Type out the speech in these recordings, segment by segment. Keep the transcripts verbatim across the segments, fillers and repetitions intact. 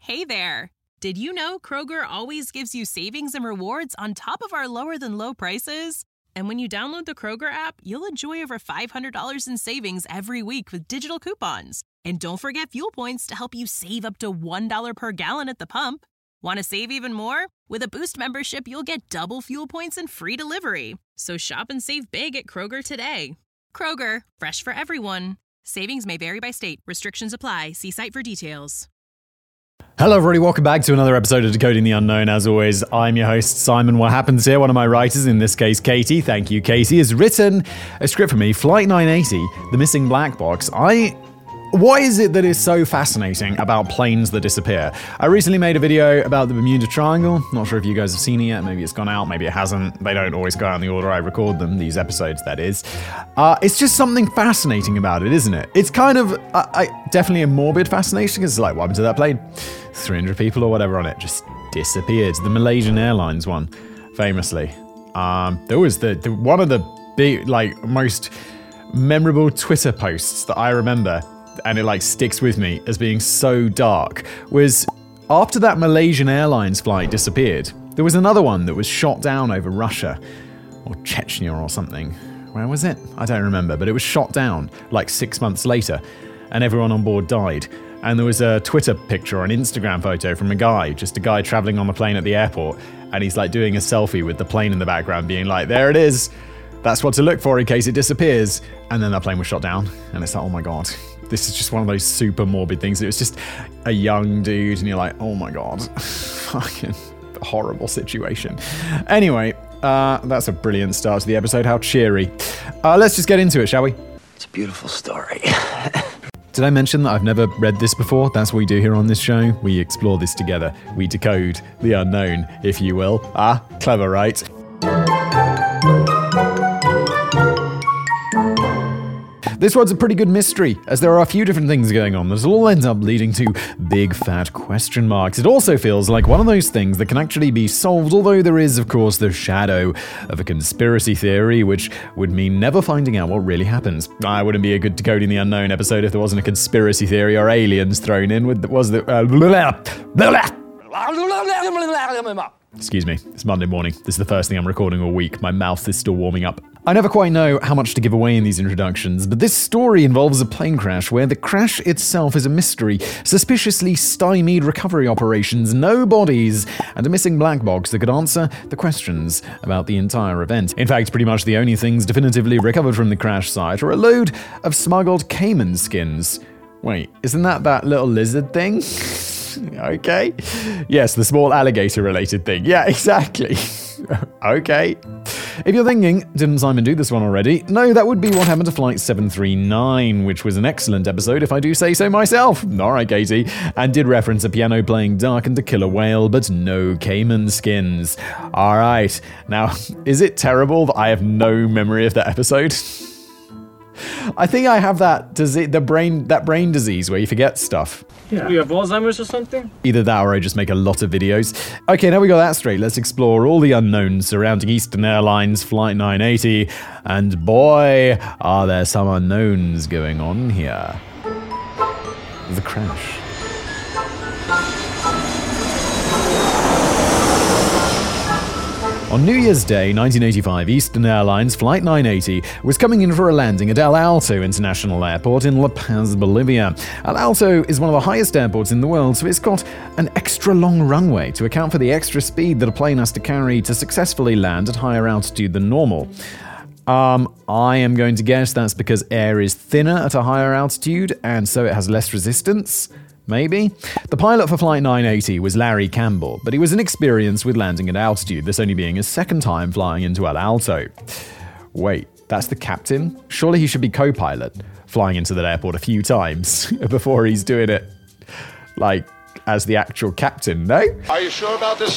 Hey there! Did you know Kroger always gives you savings and rewards on top of our lower-than-low prices? And when you download the Kroger app, you'll enjoy over five hundred dollars in savings every week with digital coupons. And don't forget fuel points to help you save up to one dollar per gallon at the pump. Want to save even more? With a Boost membership, you'll get double fuel points and free delivery. So shop and save big at Kroger today. Kroger, fresh for everyone. Savings may vary by state. Restrictions apply. See site for details. Hello everybody, welcome back to another episode of Decoding the Unknown. As always, I'm your host, Simon. What happens here, one of my writers, in this case, Katie, thank you, Katie, has written a script for me, Flight nine eighty, The Missing Black Box. I... What is it that is so fascinating about planes that disappear? I recently made a video about the Bermuda Triangle. Not sure if you guys have seen it yet. Maybe it's gone out, maybe it hasn't. They don't always go out in the order I record them, these episodes, that is. Uh, it's just something fascinating about it, isn't it? It's kind of, uh, I, definitely a morbid fascination, because it's like, what happened to that plane? three hundred people or whatever on it just disappeared. The Malaysian Airlines one, famously. Um, there was the, the one of the big, like, most memorable Twitter posts that I remember, and it like sticks with me as being so dark, was after that Malaysian Airlines flight disappeared, there was another one that was shot down over Russia or Chechnya or something. Where was it? I don't remember, but it was shot down like six months later and everyone on board died. And there was a Twitter picture or an Instagram photo from a guy, just a guy traveling on the plane at the airport, and he's like doing a selfie with the plane in the background being like, there it is, that's what to look for in case it disappears. And then that plane was shot down and it's like, oh my god. This is just one of those super morbid things. It was just a young dude, and you're like, oh my god, fucking horrible situation. Anyway, uh, that's a brilliant start to the episode. How cheery. Uh, let's just get into it, shall we? It's a beautiful story. Did I mention that I've never read this before? That's what we do here on this show. We explore this together. We decode the unknown, if you will. Ah, clever, right? This one's a pretty good mystery, as there are a few different things going on that all ends up leading to big fat question marks. It also feels like one of those things that can actually be solved, although there is, of course, the shadow of a conspiracy theory, which would mean never finding out what really happens. I wouldn't be a good Decoding the Unknown episode if there wasn't a conspiracy theory or aliens thrown in. With was the uh, blah, blah, blah. Excuse me, it's Monday morning. This is the first thing I'm recording all week. My mouth is still warming up. I never quite know how much to give away in these introductions, but this story involves a plane crash where the crash itself is a mystery, suspiciously stymied recovery operations, no bodies, and a missing black box that could answer the questions about the entire event. In fact, pretty much the only things definitively recovered from the crash site are a load of smuggled caiman skins. Wait, isn't that that little lizard thing? Okay. Yes, the small alligator-related thing. Yeah, exactly. Okay. If you're thinking, didn't Simon do this one already? No, that would be what happened to Flight seven three nine, which was an excellent episode if I do say so myself. Alright, Katie. And did reference a piano-playing duck and a killer whale, but no caiman skins. Alright. Now, is it terrible that I have no memory of that episode? I think I have that disease, the brain, that brain disease where you forget stuff. Yeah. Do you have Alzheimer's or something? Either that or I just make a lot of videos. Okay, now we got that straight. Let's explore all the unknowns surrounding Eastern Airlines Flight nine eighty. And boy, are there some unknowns going on here. The crash. On New Year's Day, nineteen eighty-five, Eastern Airlines Flight nine eighty was coming in for a landing at El Alto International Airport in La Paz, Bolivia. El Alto is one of the highest airports in the world, so it's got an extra long runway to account for the extra speed that a plane has to carry to successfully land at higher altitude than normal. Um, I am going to guess that's because air is thinner at a higher altitude, and so it has less resistance. Maybe? The pilot for Flight nine eighty was Larry Campbell, but he was inexperienced with landing at altitude, this only being his second time flying into El Alto. Wait, that's the captain? Surely he should be co-pilot, flying into that airport a few times before he's doing it, like, as the actual captain, no? Are you sure about this?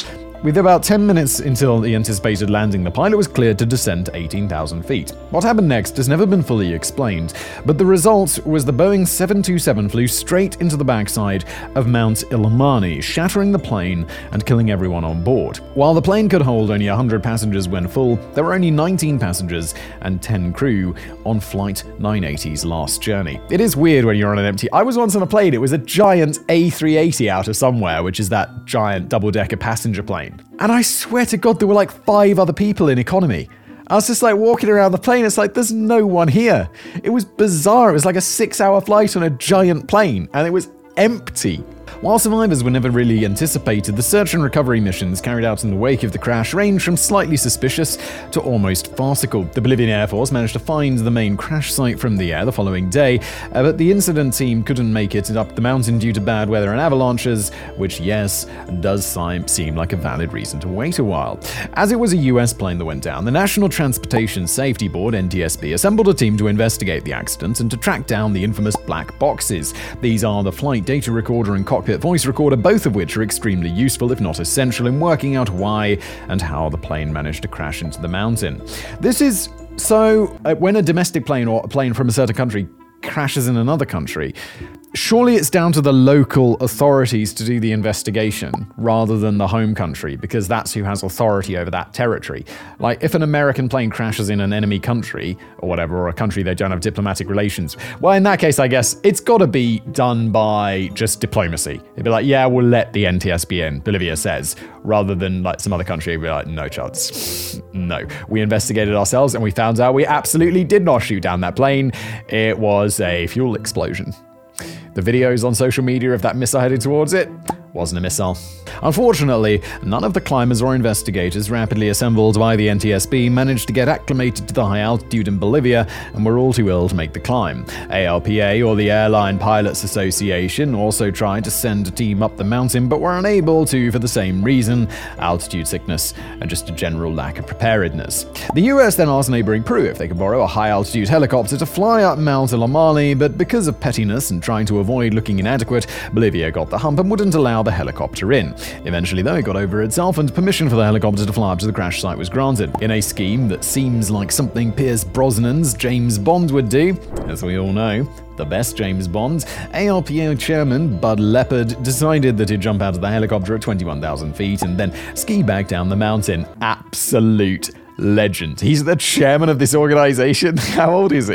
With about ten minutes until the anticipated landing, the pilot was cleared to descend to eighteen thousand feet. What happened next has never been fully explained, but the result was the Boeing seven twenty-seven flew straight into the backside of Mount Illimani, shattering the plane and killing everyone on board. While the plane could hold only one hundred passengers when full, there were only nineteen passengers and ten crew on Flight nine eighty's last journey. It is weird when you're on an empty... I was once on a plane, it was a giant A three eighty out of somewhere, which is that giant double-decker passenger plane. And I swear to God, there were like five other people in economy. I was just like walking around the plane, it's like, there's no one here. It was bizarre. It was like a six-hour flight on a giant plane, and it was empty. While survivors were never really anticipated, the search and recovery missions carried out in the wake of the crash ranged from slightly suspicious to almost farcical. The Bolivian Air Force managed to find the main crash site from the air the following day, uh, but the incident team couldn't make it up the mountain due to bad weather and avalanches, which, yes, does seem like a valid reason to wait a while. As it was a U S plane that went down, the National Transportation Safety Board, N T S B, assembled a team to investigate the accident and to track down the infamous black boxes. These are the flight data recorder and cockpit voice recorder, both of which are extremely useful, if not essential, in working out why and how the plane managed to crash into the mountain. This is so uh, when a domestic plane or a plane from a certain country crashes in another country, surely it's down to the local authorities to do the investigation rather than the home country, because that's who has authority over that territory. Like, if an American plane crashes in an enemy country or whatever, or a country they don't have diplomatic relations, well, in that case, I guess it's got to be done by just diplomacy. It'd be like, yeah, we'll let the N T S B in, Bolivia says, rather than like some other country, it'd be like, no chance. No. We investigated ourselves and we found out we absolutely did not shoot down that plane. It was a fuel explosion. The videos on social media of that missile headed towards it wasn't a missile. Unfortunately, none of the climbers or investigators rapidly assembled by the N T S B managed to get acclimated to the high altitude in Bolivia and were all too ill to make the climb. A L P A, or the Airline Pilots Association, also tried to send a team up the mountain but were unable to for the same reason: altitude sickness and just a general lack of preparedness. The U S then asked neighboring Peru if they could borrow a high-altitude helicopter to fly up Mount Illimani, but because of pettiness and trying to avoid looking inadequate, Bolivia got the hump and wouldn't allow the helicopter in. Eventually, though, it got over itself and permission for the helicopter to fly up to the crash site was granted. In a scheme that seems like something Pierce Brosnan's James Bond would do, as we all know, the best James Bond, A L P A chairman Bud Leopard decided that he'd jump out of the helicopter at twenty-one thousand feet and then ski back down the mountain. Absolute legend. He's the chairman of this organization. How old is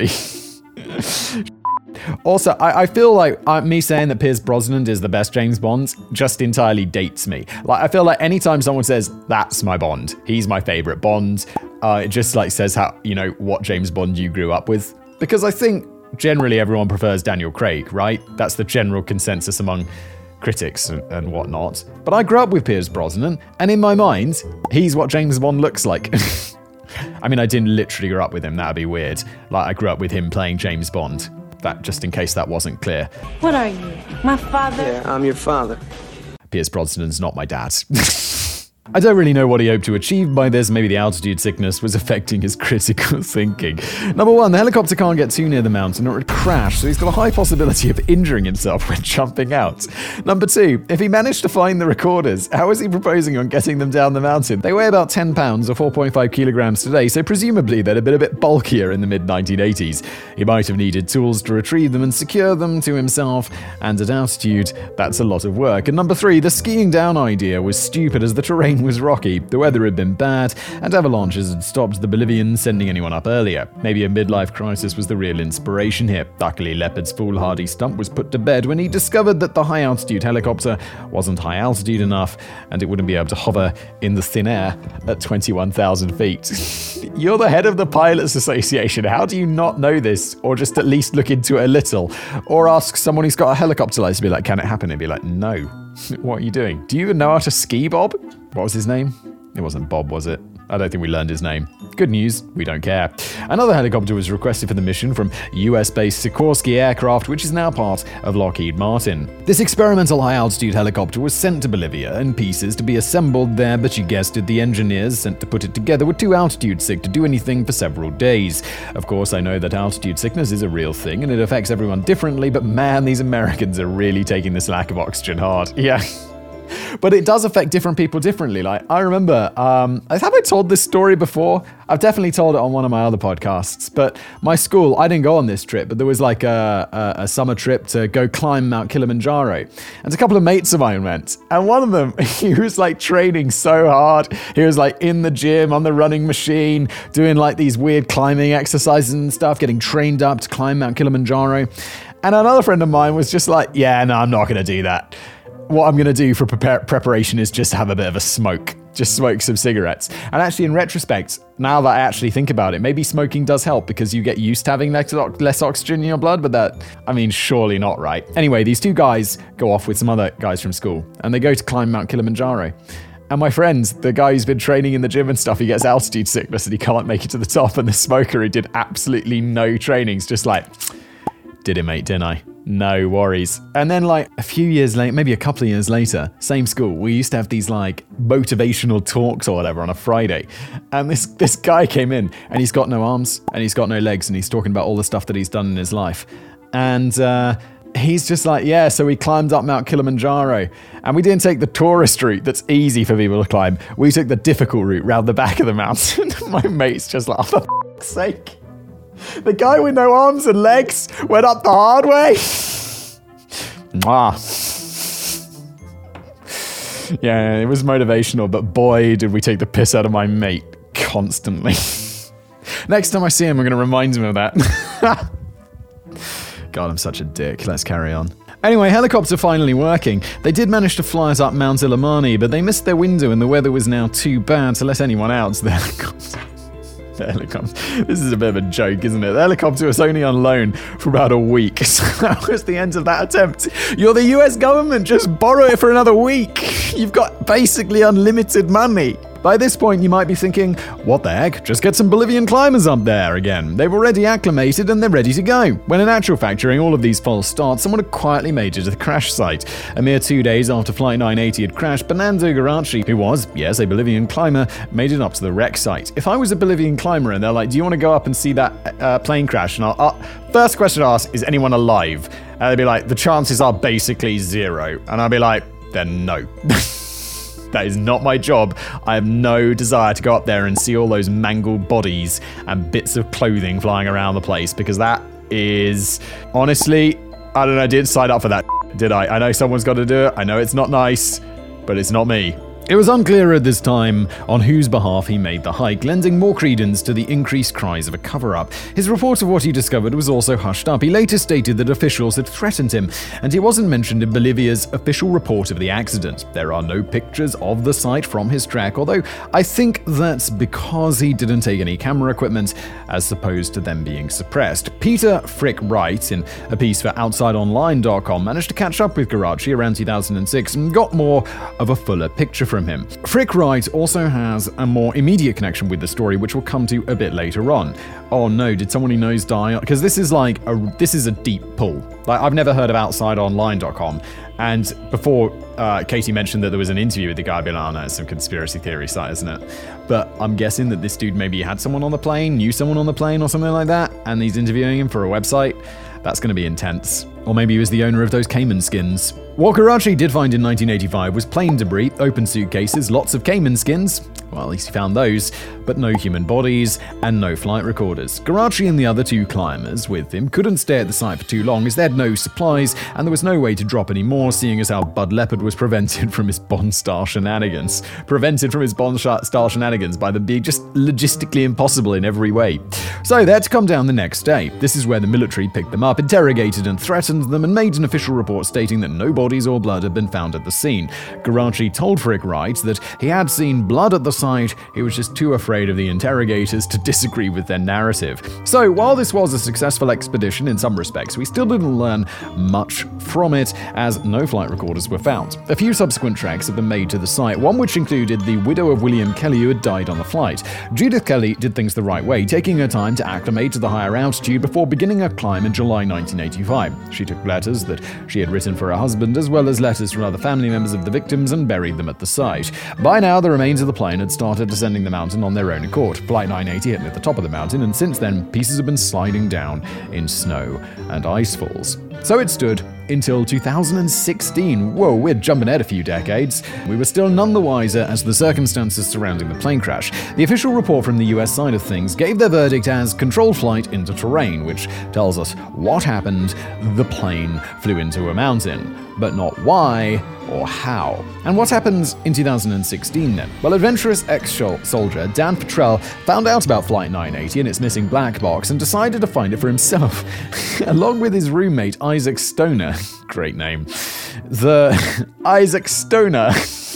he? Also, I, I feel like uh, me saying that Pierce Brosnan is the best James Bond just entirely dates me. Like, I feel like anytime someone says, that's my Bond, he's my favorite Bond, uh, it just like says how, you know, what James Bond you grew up with. Because I think generally everyone prefers Daniel Craig, right? That's the general consensus among critics and, and whatnot. But I grew up with Pierce Brosnan, and in my mind, he's what James Bond looks like. I mean, I didn't literally grow up with him, that'd be weird. Like, I grew up with him playing James Bond. That, just in case that wasn't clear. What are you? My father? Yeah, I'm your father. Pierce Brosnan's not my dad. I don't really know what he hoped to achieve by this. Maybe the altitude sickness was affecting his critical thinking. Number one, the helicopter can't get too near the mountain or it would crash, so he's got a high possibility of injuring himself when jumping out. Number two, if he managed to find the recorders, how is he proposing on getting them down the mountain? They weigh about ten pounds or four point five kilograms today, so presumably they'd have been a bit bulkier in the mid nineteen eighties. He might have needed tools to retrieve them and secure them to himself, and at altitude, that's a lot of work. And number three, the skiing down idea was stupid as the terrain was rocky, the weather had been bad, and avalanches had stopped the Bolivians sending anyone up earlier. Maybe a midlife crisis was the real inspiration here. Luckily, Leopard's foolhardy stunt was put to bed when he discovered that the high-altitude helicopter wasn't high altitude enough, and it wouldn't be able to hover in the thin air at twenty-one thousand feet. You're the head of the Pilots Association. How do you not know this? Or just at least look into it a little? Or ask someone who's got a helicopter license to be like, can it happen? And be like, no. What are you doing? Do you even know how to ski, Bob? What was his name? It wasn't Bob, was it? I don't think we learned his name. Good news, we don't care. Another helicopter was requested for the mission from U S-based Sikorsky Aircraft, which is now part of Lockheed Martin. This experimental high-altitude helicopter was sent to Bolivia in pieces to be assembled there, but you guessed it, the engineers sent to put it together were too altitude sick to do anything for several days. Of course, I know that altitude sickness is a real thing and it affects everyone differently, but man, these Americans are really taking this lack of oxygen hard. Yeah. But it does affect different people differently. Like, I remember, um, have I told this story before? I've definitely told it on one of my other podcasts. But my school, I didn't go on this trip, but there was like a, a, a summer trip to go climb Mount Kilimanjaro. And a couple of mates of mine went. And one of them, he was like training so hard. He was like in the gym, on the running machine, doing like these weird climbing exercises and stuff, getting trained up to climb Mount Kilimanjaro. And another friend of mine was just like, yeah, no, I'm not going to do that. What I'm going to do for prepare- preparation is just have a bit of a smoke. Just smoke some cigarettes. And actually, in retrospect, now that I actually think about it, maybe smoking does help because you get used to having less, less oxygen in your blood, but that, I mean, surely not, right? Anyway, these two guys go off with some other guys from school, and they go to climb Mount Kilimanjaro. And my friend, the guy who's been training in the gym and stuff, he gets altitude sickness and he can't make it to the top. And the smoker who did absolutely no training's just like, did it, mate, didn't I? No worries. And then like a few years later, maybe a couple of years later, same school, we used to have these like motivational talks or whatever on a Friday. And this, this guy came in and he's got no arms and he's got no legs and he's talking about all the stuff that he's done in his life. And uh, he's just like, yeah, so we climbed up Mount Kilimanjaro and we didn't take the tourist route that's easy for people to climb. We took the difficult route round the back of the mountain. My mate's just like, oh, for f***'s sake. The guy with no arms and legs went up the hard way. Mwah. Yeah, it was motivational, but boy, did we take the piss out of my mate constantly. Next time I see him, I'm going to remind him of that. God, I'm such a dick. Let's carry on. Anyway, helicopter finally working. They did manage to fly us up Mount Illimani, but they missed their window and the weather was now too bad to let anyone out. So the helicopter... The helicopter. This is a bit of a joke, isn't it? The helicopter was only on loan for about a week. So that was the end of that attempt. You're the U S government. Just borrow it for another week. You've got basically unlimited money. By this point, you might be thinking, what the heck? Just get some Bolivian climbers up there again. They've already acclimated and they're ready to go. When in actual fact, during all of these false starts, someone had quietly made it to the crash site. A mere two days after Flight nine eighty had crashed, Bernardo Garaci, who was, yes, a Bolivian climber, made it up to the wreck site. If I was a Bolivian climber and they're like, do you want to go up and see that uh, plane crash? And I'll, uh, first question I ask, is anyone alive? And they'd be like, the chances are basically zero. And I'd be like, then no. That is not my job. I have no desire to go up there and see all those mangled bodies and bits of clothing flying around the place, because that is, honestly, I don't know, I didn't sign up for that, did I? I know someone's got to do it. I know it's not nice, but it's not me. It was unclear at this time on whose behalf he made the hike, lending more credence to the increased cries of a cover-up. His report of what he discovered was also hushed up. He later stated that officials had threatened him, and he wasn't mentioned in Bolivia's official report of the accident. There are no pictures of the site from his trek, although I think that's because he didn't take any camera equipment, as opposed to them being suppressed. Peter Frick Wright, in a piece for outside online dot com, managed to catch up with Garaci around two thousand six and got more of a fuller picture from him. Frick Wright also has a more immediate connection with the story, which we'll come to a bit later on. Oh no, did someone he knows die? Because this is like a this is a deep pull. Like, I've never heard of outside online dot com, and before uh, Katie mentioned that there was an interview with the guy being like, oh no, it's some conspiracy theory site, isn't it? But I'm guessing that this dude maybe had someone on the plane, knew someone on the plane or something like that, and he's interviewing him for a website. That's going to be intense. Or maybe he was the owner of those Cayman skins. What Garaci did find in nineteen eighty-five was plane debris, open suitcases, lots of Cayman skins, well, at least he found those, but no human bodies and no flight recorders. Garaci and the other two climbers with him couldn't stay at the site for too long as they had no supplies and there was no way to drop any more, seeing as how Bud Leopard was prevented from his Bond-style shenanigans. Prevented from his Bond-style shenanigans by them being just logistically impossible in every way. So they had to come down the next day. This is where the military picked them up, interrogated and threatened them, and made an official report stating that no bodies or blood had been found at the scene. Garaci told Frick Wright that he had seen blood at the site, he was just too afraid of the interrogators to disagree with their narrative. So while this was a successful expedition in some respects, we still didn't learn much from it, as no flight recorders were found. A few subsequent treks have been made to the site, one which included the widow of William Kelly who had died on the flight. Judith Kelly did things the right way, taking her time to acclimate to the higher altitude before beginning her climb in July nineteen eighty-five. She took letters that she had written for her husband, as well as letters from other family members of the victims, and buried them at the site. By now, the remains of the plane had started descending the mountain on their own accord. Flight nine eighty hit at the top of the mountain, and since then, pieces have been sliding down in snow and ice falls. So it stood until two thousand sixteen. Whoa, we're jumping ahead a few decades. We were still none the wiser as to the circumstances surrounding the plane crash. The official report from the U S side of things gave their verdict as controlled flight into terrain, which tells us what happened. The plane flew into a mountain, but not why or how. And what happened in two thousand sixteen then? Well, adventurous ex-soldier Dan Petrell found out about Flight nine eighty and its missing black box and decided to find it for himself, along with his roommate Isaac Stoner. Great name. The Isaac Stoner.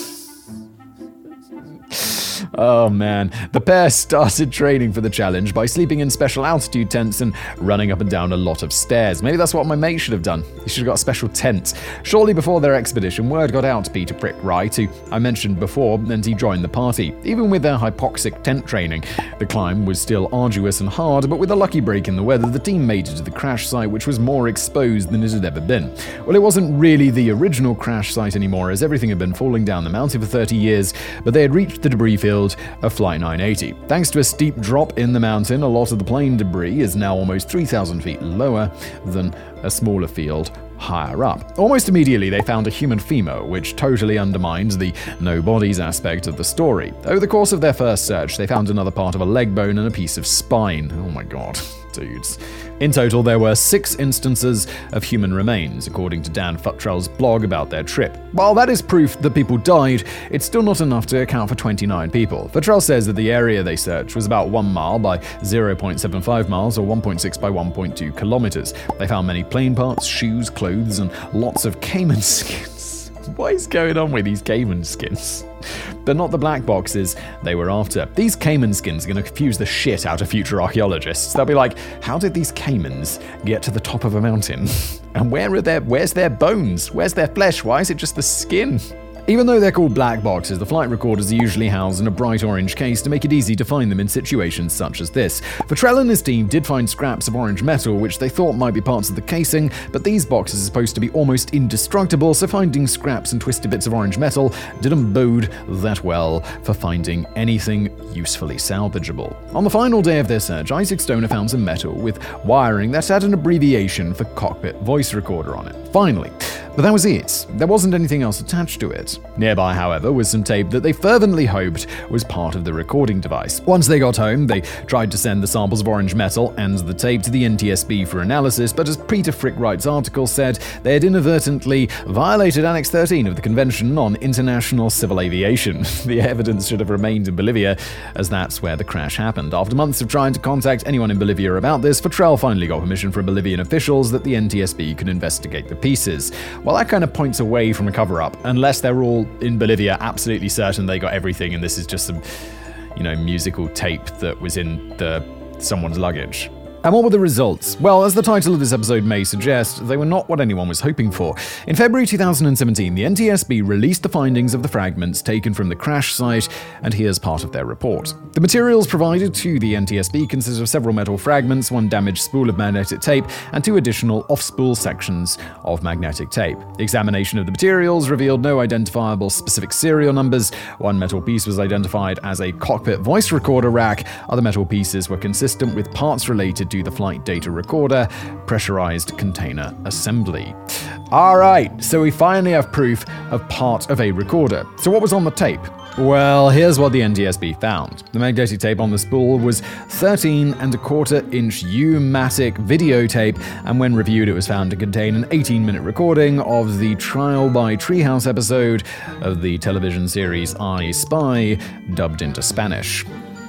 Oh man. The pair started training for the challenge by sleeping in special altitude tents and running up and down a lot of stairs. Maybe that's what my mate should have done. He should have got a special tent. Shortly before their expedition, word got out to Peter Prickright, who I mentioned before, and he joined the party. Even with their hypoxic tent training, the climb was still arduous and hard, but with a lucky break in the weather, the team made it to the crash site, which was more exposed than it had ever been. Well, it wasn't really the original crash site anymore, as everything had been falling down the mountain for thirty years, but they had reached the debris field of Flight nine eighty. Thanks to a steep drop in the mountain, a lot of the plane debris is now almost three thousand feet lower than a smaller field higher up. Almost immediately, they found a human femur, which totally undermines the no bodies aspect of the story. Over the course of their first search, they found another part of a leg bone and a piece of spine. Oh my god, dudes. In total, there were six instances of human remains, according to Dan Futrell's blog about their trip. While that is proof that people died, it's still not enough to account for twenty-nine people. Futrell says that the area they searched was about one mile by zero point seven five miles, or one point six by one point two kilometers. They found many plane parts, shoes, clothes, and lots of caiman skins. What is going on with these caiman skins? But not the black boxes they were after. These caiman skins are going to confuse the shit out of future archaeologists. They'll be like, how did these caimans get to the top of a mountain? And where are their, where's their bones? Where's their flesh? Why is it just the skin? Even though they're called black boxes, the flight recorders are usually housed in a bright orange case to make it easy to find them in situations such as this. Futrell and his team did find scraps of orange metal, which they thought might be parts of the casing, but these boxes are supposed to be almost indestructible, so finding scraps and twisted bits of orange metal didn't bode that well for finding anything usefully salvageable. On the final day of their search, Isaac Stoner found some metal with wiring that had an abbreviation for cockpit voice recorder on it. Finally. But that was it. There wasn't anything else attached to it. Nearby, however, was some tape that they fervently hoped was part of the recording device. Once they got home, they tried to send the samples of orange metal and the tape to the N T S B for analysis, but as Peter Frickwright's article said, they had inadvertently violated Annex thirteen of the Convention on International Civil Aviation. The evidence should have remained in Bolivia, as that's where the crash happened. After months of trying to contact anyone in Bolivia about this, Futrell finally got permission from Bolivian officials that the N T S B could investigate the pieces. Well, that kind of points away from a cover-up, unless they're all in Bolivia absolutely certain they got everything and this is just some, you know, musical tape that was in the someone's luggage. And what were the results? Well, as the title of this episode may suggest, they were not what anyone was hoping for. In February two thousand seventeen, the N T S B released the findings of the fragments taken from the crash site, and here's part of their report. The materials provided to the N T S B consist of several metal fragments, one damaged spool of magnetic tape, and two additional off-spool sections of magnetic tape. The examination of the materials revealed no identifiable specific serial numbers. One metal piece was identified as a cockpit voice recorder rack. Other metal pieces were consistent with parts related to the flight data recorder, pressurized container assembly. Alright, so we finally have proof of part of a recorder. So what was on the tape? Well, here's what the N T S B found. The magnetic tape on the spool was thirteen and a quarter inch U-matic videotape, and when reviewed it was found to contain an eighteen minute recording of the Trial by Treehouse episode of the television series I Spy, dubbed into Spanish.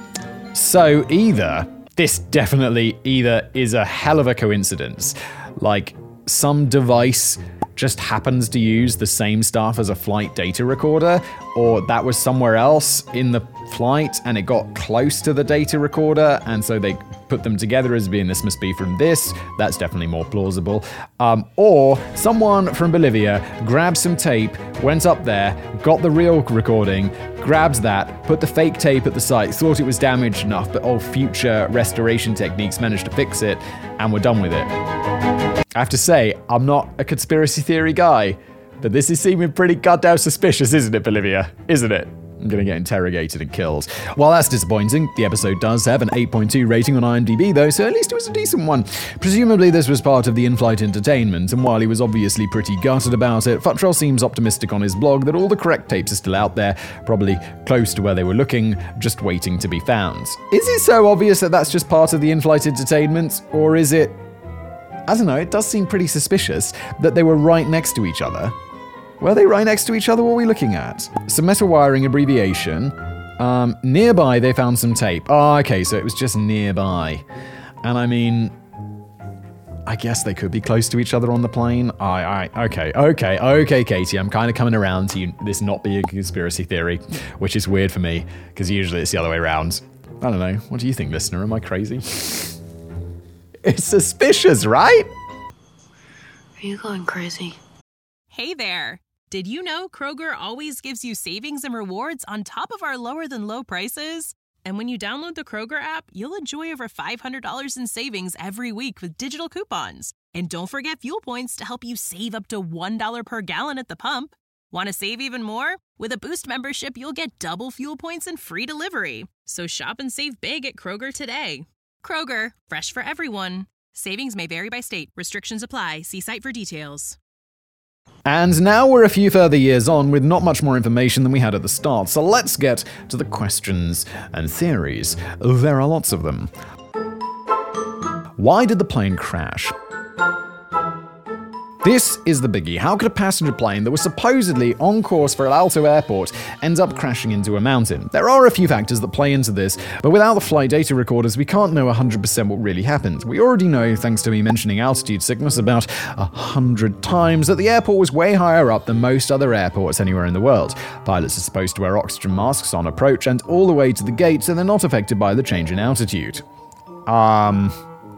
So either This definitely either is a hell of a coincidence, like some device just happens to use the same stuff as a flight data recorder, or that was somewhere else in the flight and it got close to the data recorder, and so they put them together as being this must be from this. That's definitely more plausible. Um, or someone from Bolivia grabbed some tape, went up there, got the real recording, grabbed that, put the fake tape at the site, thought it was damaged enough, but all future restoration techniques managed to fix it, and we're done with it. I have to say, I'm not a conspiracy theory guy, but this is seeming pretty goddamn suspicious, isn't it, Bolivia? Isn't it? I'm going to get interrogated and killed. While that's disappointing, the episode does have an eight point two rating on IMDb though, so at least it was a decent one. Presumably this was part of the in-flight entertainment, and while he was obviously pretty gutted about it, Futrell seems optimistic on his blog that all the correct tapes are still out there, probably close to where they were looking, just waiting to be found. Is it so obvious that that's just part of the in-flight entertainment, or is it... I don't know, it does seem pretty suspicious that they were right next to each other. Were they right next to each other? What are we looking at? Some metal wiring abbreviation. Um, nearby, they found some tape. Oh, okay, so it was just nearby. And I mean, I guess they could be close to each other on the plane. I, I, okay, okay, okay, Katie, I'm kind of coming around to you, this not being a conspiracy theory, which is weird for me, because usually it's the other way around. I don't know. What do you think, listener? Am I crazy? It's suspicious, right? Are you going crazy? Hey there! Did you know Kroger always gives you savings and rewards on top of our lower-than-low prices? And when you download the Kroger app, you'll enjoy over five hundred dollars in savings every week with digital coupons. And don't forget fuel points to help you save up to one dollar per gallon at the pump. Want to save even more? With a Boost membership, you'll get double fuel points and free delivery. So shop and save big at Kroger today. Kroger, fresh for everyone. Savings may vary by state. Restrictions apply. See site for details. And now we're a few further years on with not much more information than we had at the start, so let's get to the questions and theories. There are lots of them. Why did the plane crash? This is the biggie. How could a passenger plane that was supposedly on course for El Alto Airport end up crashing into a mountain? There are a few factors that play into this, but without the flight data recorders, we can't know one hundred percent what really happened. We already know, thanks to me mentioning altitude sickness about a hundred times, that the airport was way higher up than most other airports anywhere in the world. Pilots are supposed to wear oxygen masks on approach and all the way to the gate, so they're not affected by the change in altitude. Um...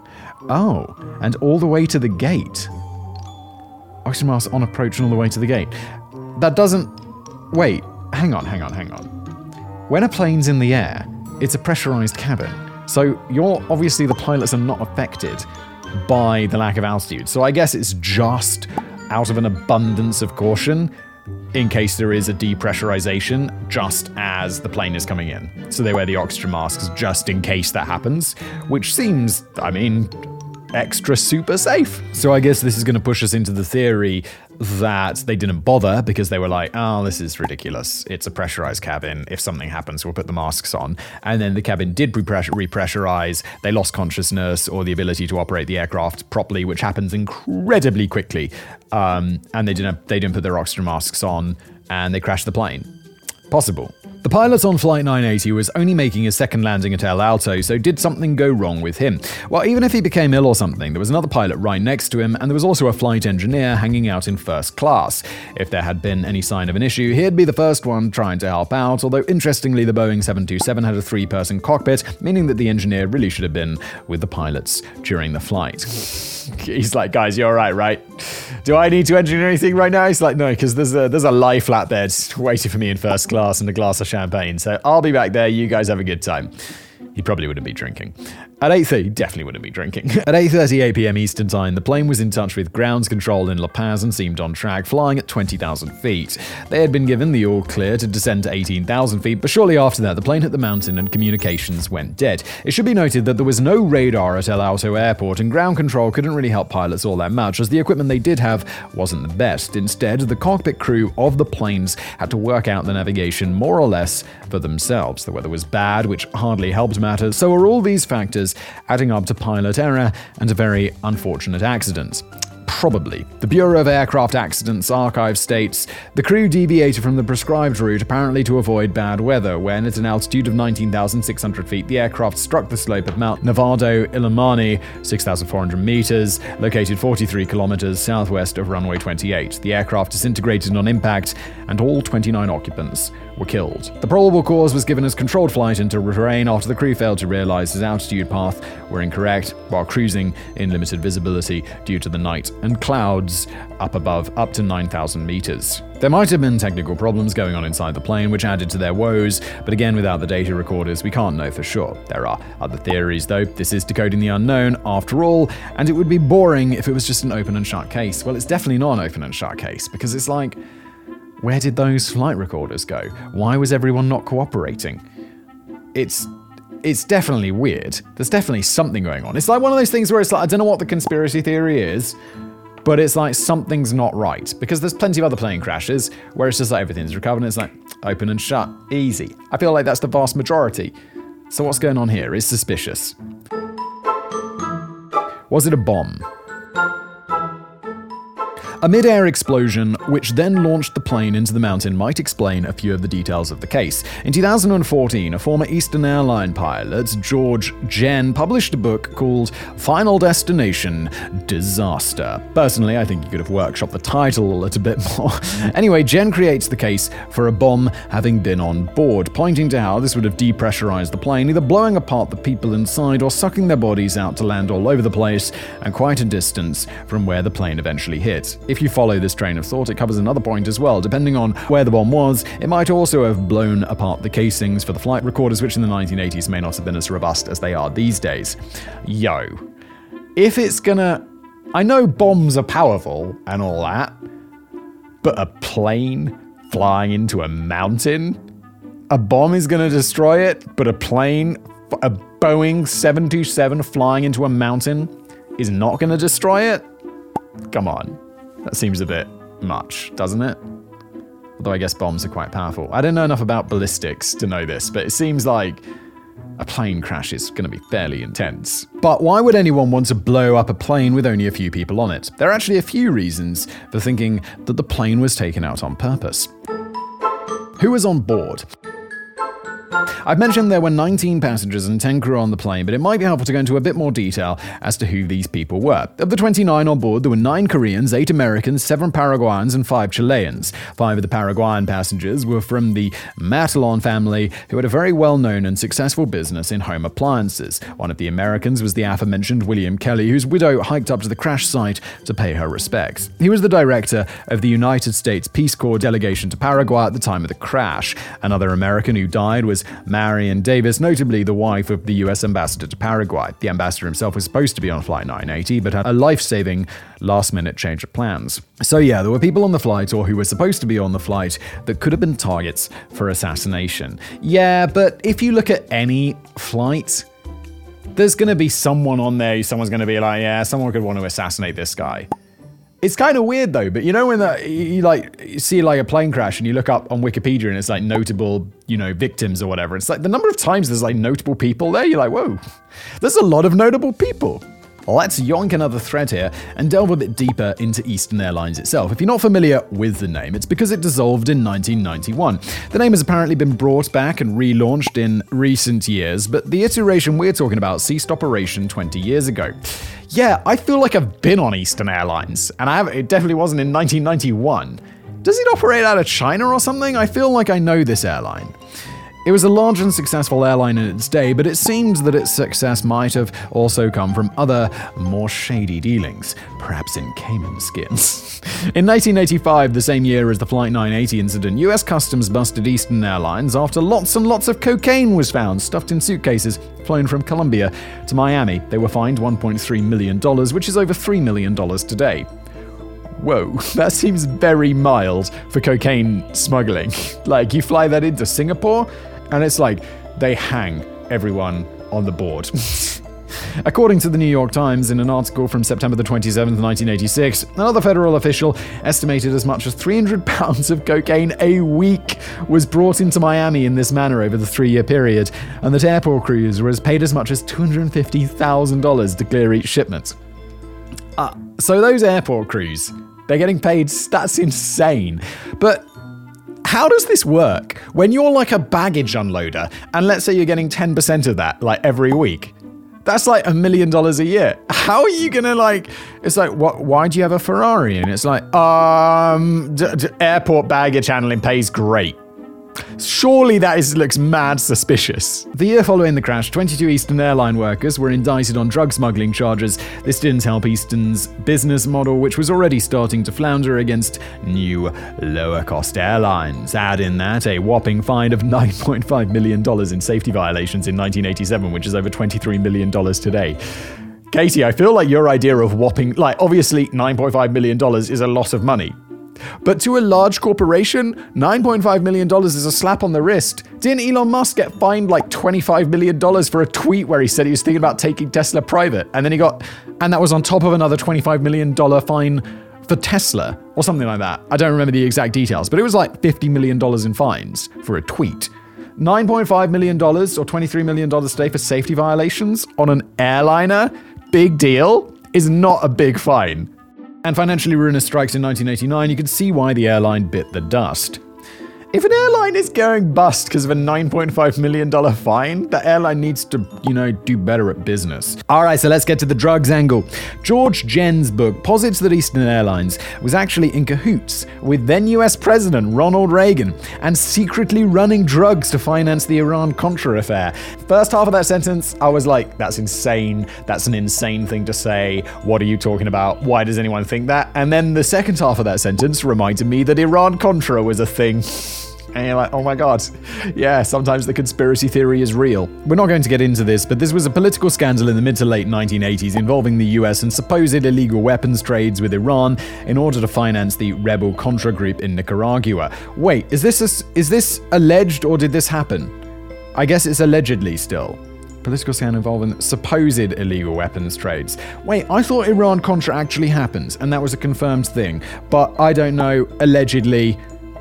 Oh, and all the way to the gate. Oxygen mask on approach and all the way to the gate. That doesn't... Wait, hang on, hang on, hang on. When a plane's in the air, it's a pressurized cabin. So you're obviously the pilots are not affected by the lack of altitude. So I guess it's just out of an abundance of caution in case there is a depressurization just as the plane is coming in. So they wear the oxygen masks just in case that happens, which seems, I mean... extra super safe. So I guess this is going to push us into the theory that they didn't bother because they were like, oh, this is ridiculous. It's a pressurized cabin. If something happens, we'll put the masks on. And then the cabin did repressurize. They lost consciousness or the ability to operate the aircraft properly, which happens incredibly quickly. Um, and they didn't, they didn't put their oxygen masks on and they crashed the plane. Possible. The pilot on Flight nine eighty was only making his second landing at El Alto, so did something go wrong with him? Well, even if he became ill or something, there was another pilot right next to him, and there was also a flight engineer hanging out in first class. If there had been any sign of an issue, he'd be the first one trying to help out, although interestingly the Boeing seven twenty-seven had a three-person cockpit, meaning that the engineer really should have been with the pilots during the flight. He's like, guys, you're alright, right? Do I need to engineer anything right now? He's like, no, because there's a, there's a lie flat bed waiting for me in first class and a glass of champagne, so I'll be back there. You guys have a good time. He probably wouldn't be drinking. At eight thirty, definitely wouldn't be drinking. At eight thirty-eight p.m. Eastern Time, the plane was in touch with ground control in La Paz and seemed on track, flying at twenty thousand feet. They had been given the all clear to descend to eighteen thousand feet, but shortly after that, the plane hit the mountain and communications went dead. It should be noted that there was no radar at El Alto Airport, and ground control couldn't really help pilots all that much, as the equipment they did have wasn't the best. Instead, the cockpit crew of the planes had to work out the navigation more or less for themselves. The weather was bad, which hardly helped matters, so are all these factors adding up to pilot error and a very unfortunate accident? Probably. The Bureau of Aircraft Accidents Archive states, the crew deviated from the prescribed route apparently to avoid bad weather, when at an altitude of nineteen thousand six hundred feet, the aircraft struck the slope of Mount Nevado Illimani, six thousand four hundred meters, located forty-three kilometers southwest of runway twenty-eight. The aircraft disintegrated on impact, and all twenty-nine occupants were killed. The probable cause was given as controlled flight into terrain after the crew failed to realize his altitude path were incorrect while cruising in limited visibility due to the night and clouds up above up to nine thousand meters. There might have been technical problems going on inside the plane which added to their woes, but again, without the data recorders, we can't know for sure. There are other theories though. This is Decoding the Unknown after all, and it would be boring if it was just an open and shut case. Well, it's definitely not an open and shut case, because it's like, where did those flight recorders go? Why was everyone not cooperating? It's it's definitely weird. There's definitely something going on. It's like one of those things where it's like, I don't know what the conspiracy theory is, but it's like something's not right. Because there's plenty of other plane crashes where it's just like everything's recovered and it's like open and shut, easy. I feel like that's the vast majority. So what's going on here is suspicious. Was it a bomb? A mid-air explosion, which then launched the plane into the mountain, might explain a few of the details of the case. In two thousand fourteen, a former Eastern Airline pilot, George Jen, published a book called Final Destination Disaster. Personally, I think he could have workshopped the title a little bit more. Anyway, Jen creates the case for a bomb having been on board, pointing to how this would have depressurized the plane, either blowing apart the people inside or sucking their bodies out to land all over the place and quite a distance from where the plane eventually hit. If you follow this train of thought, it covers another point as well. Depending on where the bomb was, it might also have blown apart the casings for the flight recorders, which in the nineteen eighties may not have been as robust as they are these days. Yo, if it's gonna... I know bombs are powerful and all that, but a plane flying into a mountain? A bomb is gonna destroy it, but a plane, a Boeing seven twenty-seven flying into a mountain is not gonna destroy it? Come on. That seems a bit much, doesn't it? Although I guess bombs are quite powerful. I don't know enough about ballistics to know this, but it seems like a plane crash is going to be fairly intense. But why would anyone want to blow up a plane with only a few people on it? There are actually a few reasons for thinking that the plane was taken out on purpose. Who was on board? I've mentioned there were nineteen passengers and ten crew on the plane, but it might be helpful to go into a bit more detail as to who these people were. Of the twenty-nine on board, there were nine Koreans, eight Americans, seven Paraguayans, and five Chileans. Five of the Paraguayan passengers were from the Matalon family, who had a very well-known and successful business in home appliances. One of the Americans was the aforementioned William Kelly, whose widow hiked up to the crash site to pay her respects. He was the director of the United States Peace Corps delegation to Paraguay at the time of the crash. Another American who died was Marion Davis, notably the wife of the U S ambassador to Paraguay. The ambassador himself was supposed to be on Flight nine eighty, but had a life-saving last-minute change of plans. So yeah, there were people on the flight, or who were supposed to be on the flight, that could have been targets for assassination. Yeah, but if you look at any flight, there's going to be someone on there, someone's going to be like, yeah, someone could want to assassinate this guy. It's kind of weird though, but you know when the, you like you see like a plane crash and you look up on Wikipedia and it's like notable, you know, victims or whatever. It's like the number of times there's like notable people there. You're like, whoa, there's a lot of notable people. Let's yonk another thread here and delve a bit deeper into Eastern Airlines itself. If you're not familiar with the name, it's because it dissolved in nineteen ninety-one. The name has apparently been brought back and relaunched in recent years, but the iteration we're talking about ceased operation twenty years ago. Yeah, I feel like I've been on Eastern Airlines, and I have, it definitely wasn't in nineteen ninety-one. Does it operate out of China or something? I feel like I know this airline. It was a large and successful airline in its day, but it seems that its success might have also come from other, more shady dealings, perhaps in Cayman skins. In nineteen eighty-five, the same year as the Flight nine eighty incident, U S Customs busted Eastern Airlines after lots and lots of cocaine was found stuffed in suitcases flown from Colombia to Miami. They were fined one point three million dollars, which is over three million dollars today. Whoa, that seems very mild for cocaine smuggling. Like, you fly that into Singapore, and it's like they hang everyone on the board. According to the New York Times, in an article from September the twenty-seventh, nineteen eighty-six, another federal official estimated as much as three hundred pounds of cocaine a week was brought into Miami in this manner over the three-year period, and that airport crews were paid as much as two hundred fifty thousand dollars to clear each shipment. Uh, so those airport crews, they're getting paid, that's insane. But how does this work? When you're like a baggage unloader, and let's say you're getting ten percent of that, like every week, that's like a million dollars a year. How are you gonna like, it's like, what? Why do you have a Ferrari? And it's like, um, d- d- airport baggage handling pays great. Surely that is looks mad suspicious. The year following the crash, twenty-two Eastern Airline workers were indicted on drug smuggling charges. This didn't help Eastern's business model, which was already starting to flounder against new, lower-cost airlines. Add in that a whopping fine of nine point five million dollars in safety violations in nineteen eighty-seven, which is over twenty-three million dollars today. Katie, I feel like your idea of whopping, like, obviously nine point five million dollars is a lot of money. But to a large corporation, nine point five million dollars is a slap on the wrist. Didn't Elon Musk get fined like twenty-five million dollars for a tweet where he said he was thinking about taking Tesla private? And then he got, and that was on top of another twenty-five million dollars fine for Tesla or something like that. I don't remember the exact details, but it was like fifty million dollars in fines for a tweet. nine point five million dollars or twenty-three million dollars today for safety violations on an airliner, big deal, is not a big fine. And financially ruinous strikes in nineteen eighty-nine, you could see why the airline bit the dust. If an airline is going bust because of a nine point five million dollars fine, the airline needs to, you know, do better at business. All right, so let's get to the drugs angle. George Jen's book posits that Eastern Airlines was actually in cahoots with then U S President Ronald Reagan and secretly running drugs to finance the Iran-Contra affair. First half of that sentence, I was like, that's insane. That's an insane thing to say. What are you talking about? Why does anyone think that? And then the second half of that sentence reminded me that Iran-Contra was a thing. And you're like, oh my god, yeah, sometimes the conspiracy theory is real. We're not going to get into this, but this was a political scandal in the mid to late nineteen eighties involving the U S and supposed illegal weapons trades with Iran in order to finance the rebel Contra group in Nicaragua. Wait, is this a, is this alleged or did this happen? I guess it's allegedly still. Political scandal involving supposed illegal weapons trades. Wait, I thought Iran-Contra actually happened, and that was a confirmed thing, but I don't know, allegedly.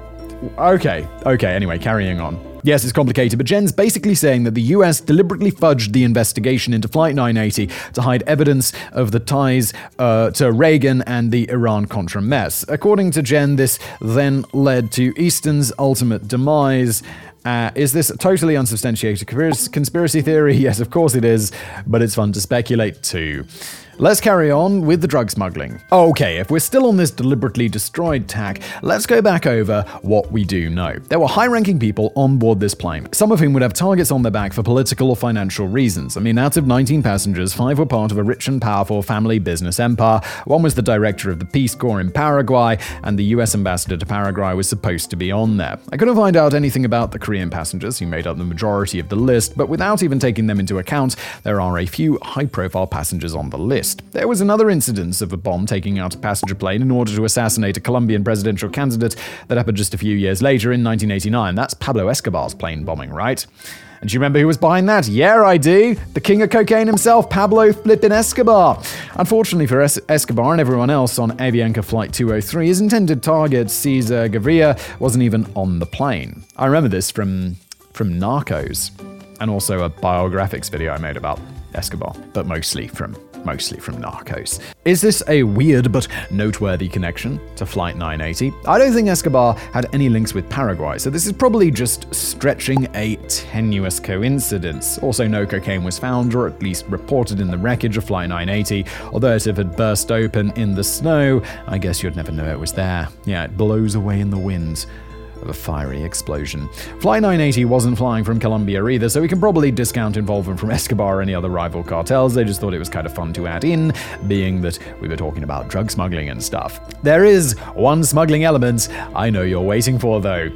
Okay, okay, anyway, carrying on. Yes, it's complicated, but Jen's basically saying that the U S deliberately fudged the investigation into Flight nine eighty to hide evidence of the ties uh, to Reagan and the Iran-Contra mess. According to Jen, this then led to Eastern's ultimate demise. Uh, is this a totally unsubstantiated conspiracy theory? Yes, of course it is, but it's fun to speculate too. Let's carry on with the drug smuggling. Okay, if we're still on this deliberately destroyed tack, let's go back over what we do know. There were high-ranking people on board this plane, some of whom would have targets on their back for political or financial reasons. I mean, out of nineteen passengers, five were part of a rich and powerful family business empire. One was the director of the Peace Corps in Paraguay, and the U S ambassador to Paraguay was supposed to be on there. I couldn't find out anything about the Korean passengers who made up the majority of the list, but without even taking them into account, there are a few high-profile passengers on the list. There was another incident of a bomb taking out a passenger plane in order to assassinate a Colombian presidential candidate that happened just a few years later in nineteen eighty-nine. That's Pablo Escobar's plane bombing, right? And do you remember who was behind that? Yeah, I do. The king of cocaine himself, Pablo flippin' Escobar. Unfortunately for es- Escobar and everyone else on Avianca Flight two oh three, his intended target, Cesar Gaviria, wasn't even on the plane. I remember this from, from Narcos, and also a biographics video I made about Escobar, but mostly from mostly from Narcos. Is this a weird but noteworthy connection to Flight nine eighty? I don't think Escobar had any links with Paraguay, so this is probably just stretching a tenuous coincidence. Also, no cocaine was found, or at least reported in the wreckage of Flight nine eighty, although if it had burst open in the snow, I guess you'd never know it was there. Yeah, it blows away in the wind of a fiery explosion. Flight nine eighty wasn't flying from Colombia either, so we can probably discount involvement from Escobar or any other rival cartels. They just thought it was kind of fun to add in, being that we were talking about drug smuggling and stuff. There is one smuggling element I know you're waiting for, though.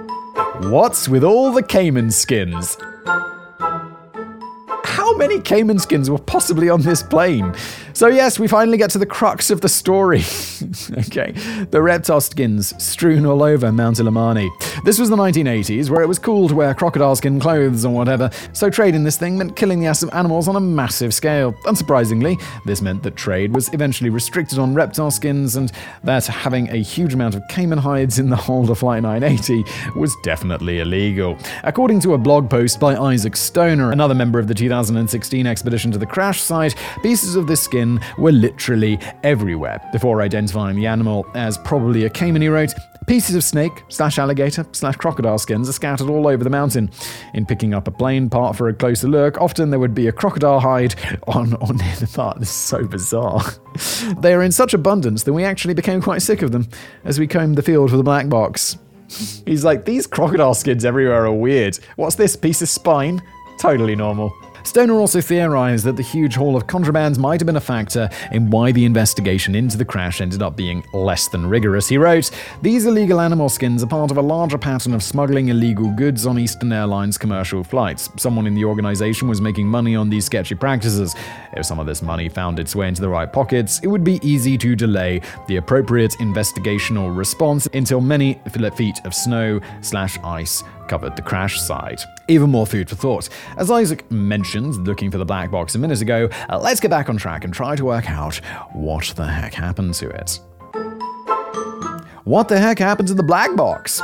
What's with all the caiman skins? How many caiman skins were possibly on this plane? So yes, we finally get to the crux of the story. Okay, the reptile skins strewn all over Mount Illimani. This was the nineteen eighties, where it was cool to wear crocodile skin clothes or whatever, so trading this thing meant killing the animals on a massive scale. Unsurprisingly, this meant that trade was eventually restricted on reptile skins, and that having a huge amount of caiman hides in the hold of Flight nine eighty was definitely illegal. According to a blog post by Isaac Stoner, another member of the two thousand sixteen expedition to the crash site, pieces of this skin were literally everywhere. Before identifying the animal as probably a caiman, he wrote, "Pieces of snake slash alligator slash crocodile skins are scattered all over the mountain. In picking up a plane part for a closer look, often there would be a crocodile hide on or near the part." This is so bizarre. They are in such abundance that we actually became quite sick of them as we combed the field for the black box. He's like, these crocodile skins everywhere are weird. What's this, piece of spine? Totally normal. Stoner also theorized that the huge haul of contraband might have been a factor in why the investigation into the crash ended up being less than rigorous. He wrote, "These illegal animal skins are part of a larger pattern of smuggling illegal goods on Eastern Airlines commercial flights. Someone in the organization was making money on these sketchy practices. If some of this money found its way into the right pockets, it would be easy to delay the appropriate investigational response until many feet of snow slash ice covered the crash site." Even more food for thought. As Isaac mentioned, looking for the black box a minute ago, uh, let's get back on track and try to work out what the heck happened to it. What the heck happened to the black box?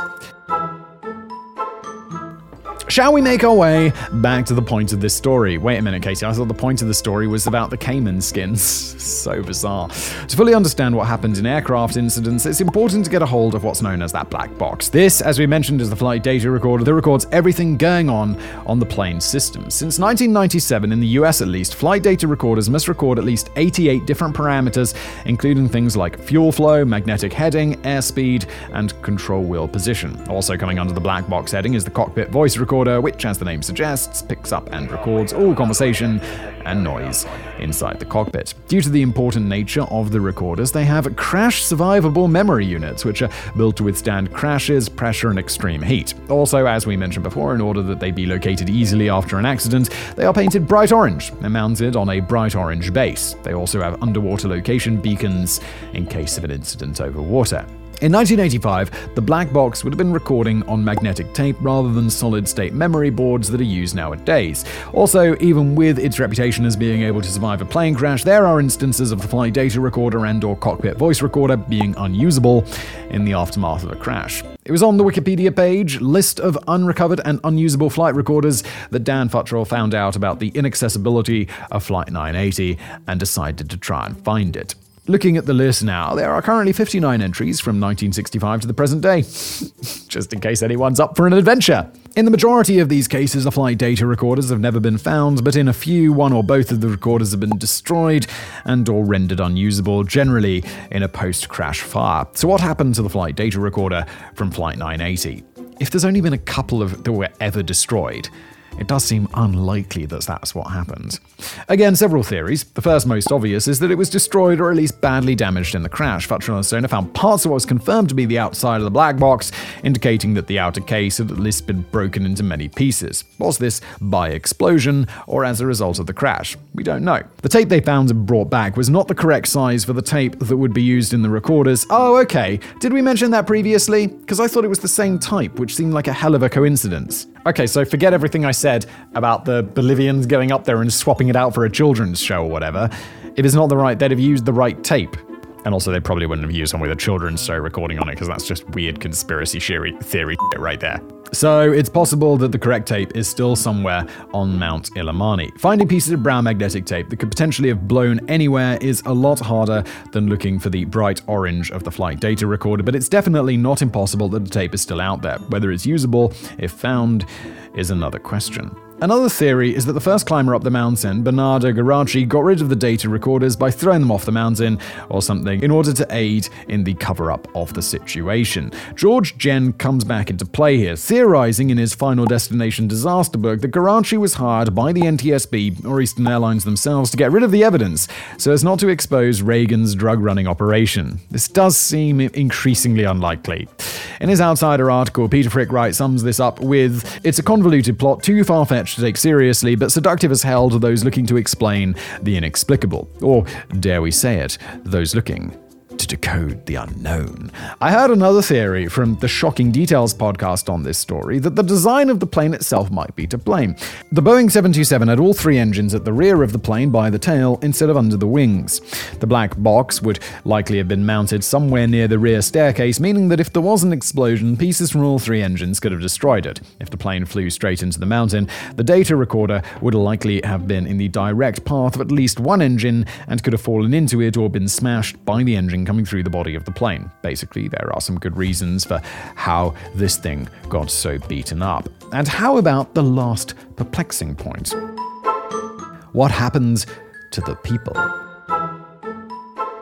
Shall we make our way back to the point of this story? Wait a minute, Casey. I thought the point of the story was about the Cayman skins. So bizarre. To fully understand what happens in aircraft incidents, it's important to get a hold of what's known as that black box. This, as we mentioned, is the flight data recorder that records everything going on on the plane system. Since nineteen ninety-seven, in the U S at least, flight data recorders must record at least eighty-eight different parameters, including things like fuel flow, magnetic heading, airspeed, and control wheel position. Also coming under the black box heading is the cockpit voice recorder, which, as the name suggests, picks up and records all conversation and noise inside the cockpit. Due to the important nature of the recorders, they have crash-survivable memory units, which are built to withstand crashes, pressure, and extreme heat. Also, as we mentioned before, in order that they be located easily after an accident, they are painted bright orange and mounted on a bright orange base. They also have underwater location beacons in case of an incident over water. In nineteen eighty-five, the black box would have been recording on magnetic tape rather than solid-state memory boards that are used nowadays. Also, even with its reputation as being able to survive a plane crash, there are instances of the flight data recorder and or cockpit voice recorder being unusable in the aftermath of a crash. It was on the Wikipedia page, list of unrecovered and unusable flight recorders, that Dan Futrell found out about the inaccessibility of Flight nine eighty and decided to try and find it. Looking at the list now, there are currently fifty-nine entries from nineteen sixty-five to the present day, just in case anyone's up for an adventure. In the majority of these cases, the flight data recorders have never been found, but in a few, one or both of the recorders have been destroyed and or rendered unusable, generally in a post-crash fire. So what happened to the flight data recorder from Flight nine eighty? If there's only been a couple of that were ever destroyed, it does seem unlikely that that's what happened. Again, several theories. The first, most obvious, is that it was destroyed or at least badly damaged in the crash. Futrell and Stoner found parts of what was confirmed to be the outside of the black box, indicating that the outer case had at least been broken into many pieces. Was this by explosion or as a result of the crash? We don't know. The tape they found and brought back was not the correct size for the tape that would be used in the recorders. Oh, okay. Did we mention that previously? Because I thought it was the same type, which seemed like a hell of a coincidence. Okay, so forget everything I said about the Bolivians going up there and swapping it out for a children's show or whatever. If it's not the right, they'd have used the right tape. And also, they probably wouldn't have used one with a children's show recording on it, because that's just weird conspiracy theory right there. So it's possible that the correct tape is still somewhere on Mount Illimani. Finding pieces of brown magnetic tape that could potentially have blown anywhere is a lot harder than looking for the bright orange of the flight data recorder, but it's definitely not impossible that the tape is still out there. Whether it's usable, if found, is another question. Another theory is that the first climber up the mountain, Bernardo Geraci, got rid of the data recorders by throwing them off the mountain or something in order to aid in the cover-up of the situation. George Genn comes back into play here, theorizing in his Final Destination disaster book that Geraci was hired by the N T S B or Eastern Airlines themselves to get rid of the evidence so as not to expose Reagan's drug-running operation. This does seem increasingly unlikely. In his Outsider article, Peter Frick Wright sums this up with, "It's a convoluted plot, too far-fetched to take seriously, but seductive as hell to those looking to explain the inexplicable. Or, dare we say it, those looking to decode the unknown." I heard another theory from the Shocking Details podcast on this story that the design of the plane itself might be to blame. The Boeing seven twenty-seven had all three engines at the rear of the plane by the tail instead of under the wings. The black box would likely have been mounted somewhere near the rear staircase, meaning that if there was an explosion, pieces from all three engines could have destroyed it. If the plane flew straight into the mountain, the data recorder would likely have been in the direct path of at least one engine and could have fallen into it or been smashed by the engine coming through the body of the plane. Basically, there are some good reasons for how this thing got so beaten up. And how about the last perplexing point? What happened to the people?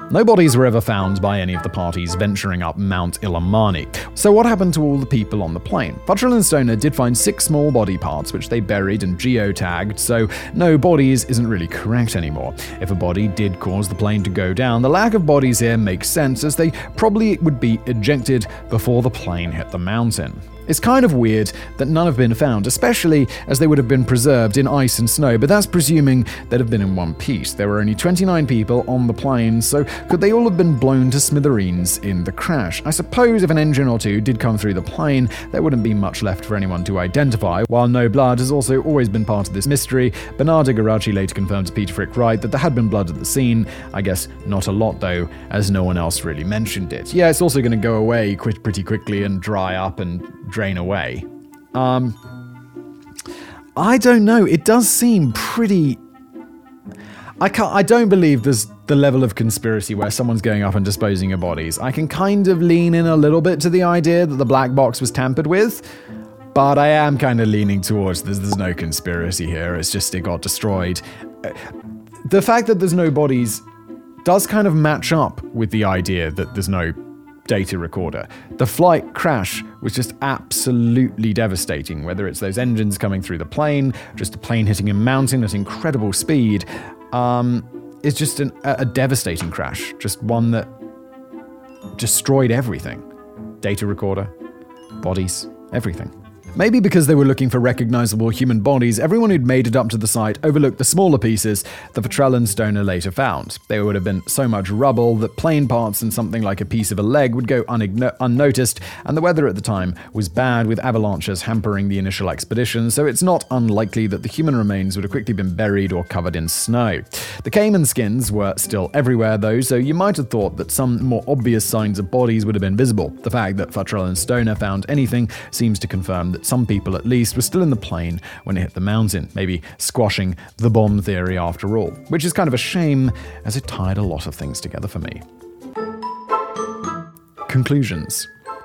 No bodies were ever found by any of the parties venturing up Mount Illimani. So what happened to all the people on the plane? Futrell and Stoner did find six small body parts which they buried and geotagged, so no bodies isn't really correct anymore. If a body did cause the plane to go down, the lack of bodies here makes sense, as they probably would be ejected before the plane hit the mountain. It's kind of weird that none have been found, especially as they would have been preserved in ice and snow, but that's presuming they'd have been in one piece. There were only twenty-nine people on the plane, so could they all have been blown to smithereens in the crash? I suppose if an engine or two did come through the plane, there wouldn't be much left for anyone to identify. While no blood has also always been part of this mystery, Bernardo Geraci later confirmed to Peter Frick Wright that there had been blood at the scene. I guess not a lot though, as no one else really mentioned it. Yeah, it's also going to go away quite pretty quickly and dry up and drain away. Um, I don't know. It does seem pretty... I can't. I don't believe there's the level of conspiracy where someone's going up and disposing of bodies. I can kind of lean in a little bit to the idea that the black box was tampered with, but I am kind of leaning towards there's, there's no conspiracy here. It's just it got destroyed. The fact that there's no bodies does kind of match up with the idea that there's no data recorder. The flight crash was just absolutely devastating, whether it's those engines coming through the plane, just a plane hitting a mountain at incredible speed. Um, it's just an, a devastating crash, just one that destroyed everything. Data recorder, bodies, everything. Maybe because they were looking for recognizable human bodies, everyone who'd made it up to the site overlooked the smaller pieces that Futrell and Stoner later found. There would have been so much rubble that plane parts and something like a piece of a leg would go unigno- unnoticed, and the weather at the time was bad, with avalanches hampering the initial expedition, so it's not unlikely that the human remains would have quickly been buried or covered in snow. The caiman skins were still everywhere though, so you might have thought that some more obvious signs of bodies would have been visible. The fact that Futrell and Stoner found anything seems to confirm that some people at least were still in the plane when it hit the mountain, maybe squashing the bomb theory after all, which is kind of a shame as it tied a lot of things together for me. Conclusions.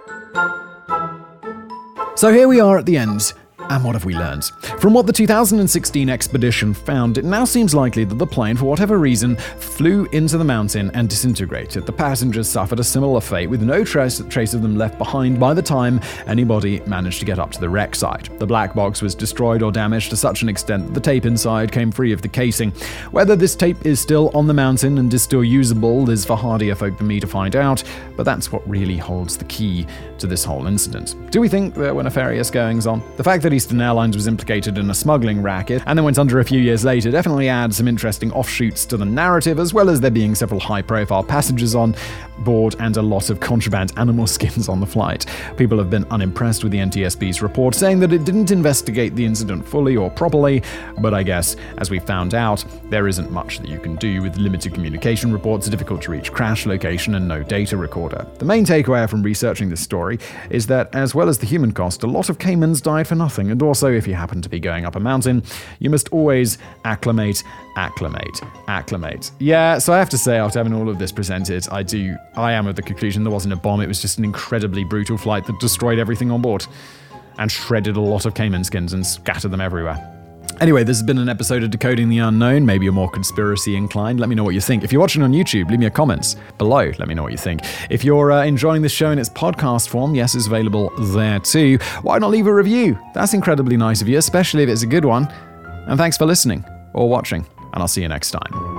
So here we are at the end. And what have we learned? From what the two thousand sixteen expedition found, it now seems likely that the plane, for whatever reason, flew into the mountain and disintegrated. The passengers suffered a similar fate, with no trace, trace of them left behind by the time anybody managed to get up to the wreck site. The black box was destroyed or damaged to such an extent that the tape inside came free of the casing. Whether this tape is still on the mountain and is still usable is for hardier folk than me to find out, but that's what really holds the key to this whole incident. Do we think there were nefarious goings on? The fact that Eastern Airlines was implicated in a smuggling racket and then went under a few years later definitely adds some interesting offshoots to the narrative, as well as there being several high-profile passengers on board and a lot of contraband animal skins on the flight. People have been unimpressed with the N T S B's report, saying that it didn't investigate the incident fully or properly, but I guess, as we found out, there isn't much that you can do with limited communication reports, a difficult-to-reach crash location, and no data recorder. The main takeaway from researching this story is that, as well as the human cost, a lot of caimans died for nothing, and also, if you happen to be going up a mountain, you must always acclimate, acclimate, acclimate. Yeah, so I have to say, after having all of this presented, I do, I am of the conclusion there wasn't a bomb, it was just an incredibly brutal flight that destroyed everything on board, and shredded a lot of caiman skins and scattered them everywhere. Anyway, this has been an episode of Decoding the Unknown. Maybe you're more conspiracy inclined. Let me know what you think. If you're watching on YouTube, leave me a comment below. Let me know what you think. If you're uh, enjoying this show in its podcast form, yes, it's available there too. Why not leave a review? That's incredibly nice of you, especially if it's a good one. And thanks for listening or watching, and I'll see you next time.